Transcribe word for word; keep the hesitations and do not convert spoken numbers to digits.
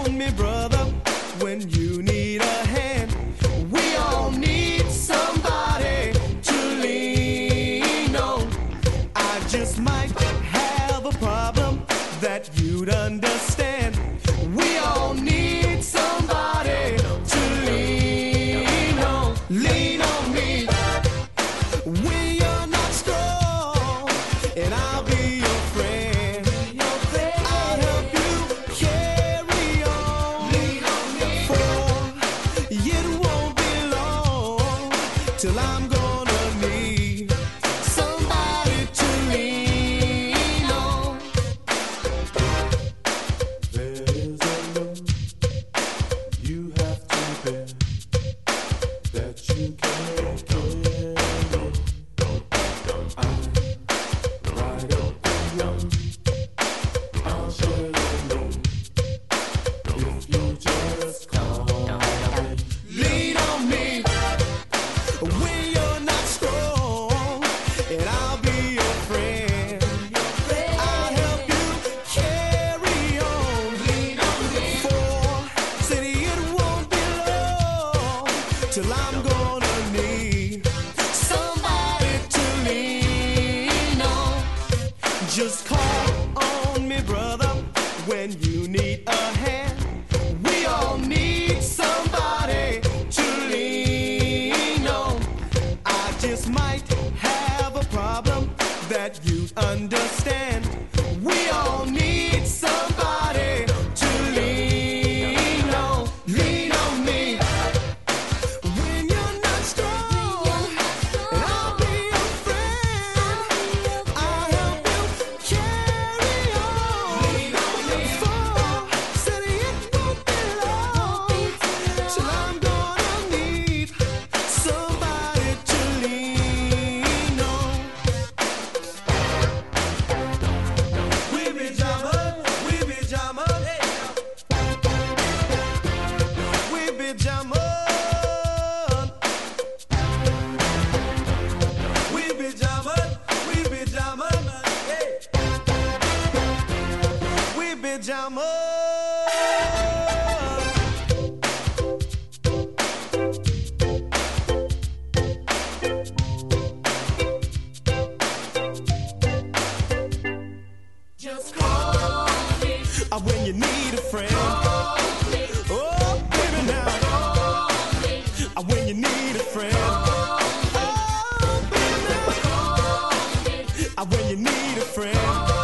on me, brother, when you need a hand. We all need somebody to lean on. I just might have a problem that you'd understand. We all need somebody to lean on. Lean on me when you're not strong, and I'll be your friend. I'll help you carry on. Lean on me, for it won't be long till I'm gonna need somebody to lean on. There's a load you have to bear that you can't carry. I'm right up the road. I'll share your load if you just call me. Lean on me when you're not strong, and I'll be your friend. I'll help you carry on. Lean on me, for city it won't be long till I'm gonna need somebody to lean on. Just call on me, brother, when you need a hand. We all need somebody to lean on. I just might have a problem that you understand. We all need somebody to lean on. Lean on me when you're not strong, and I'll be your friend. I'll help you carry on. Lean on me, for city it won't be long till I'm gonna need somebody to lean on. We be jamming, we be jamming, we be jamming, we be jamming, we be jamming, we be jamming. Just call me uh, when you need a friend. Oh, baby, now. Uh, when you need a friend. Oh, baby, now. Uh, when you need a friend.